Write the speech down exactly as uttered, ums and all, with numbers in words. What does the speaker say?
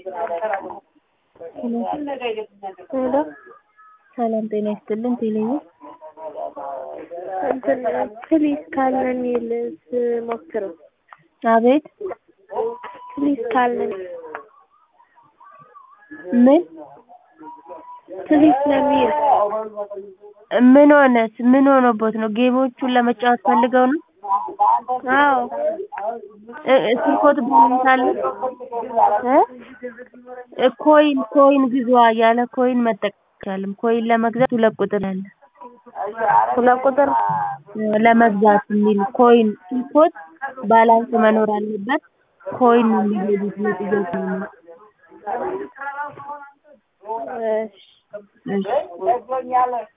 ሄሎ ሰላም ጤና ይስጥልን ቴሌዬ እንትን ፕሊዝ ካለን ይልስ ሞክረው አቤት ፕሊዝ ካለን ምን ፕሊዝ ለሚል ምን ሆነስ ምን ሆኖበት ነው ጌሞቹን ለመጫወት ፈልገው ነው አዎ ስልኮት ባንታል እ ኮይን ኮይን ግዙዋ ያለ ኮይን መጠቀም አይቻልም ኮይን ለመግዛት ሁለት ቁጥር አለ ሁለት ቁጥር ለመግዛት የሚል ኮይን ስልኮት ባላንስ መኖር አለበት ኮይን የሚገዙት ለጥያቄ ነው እሺ እሺ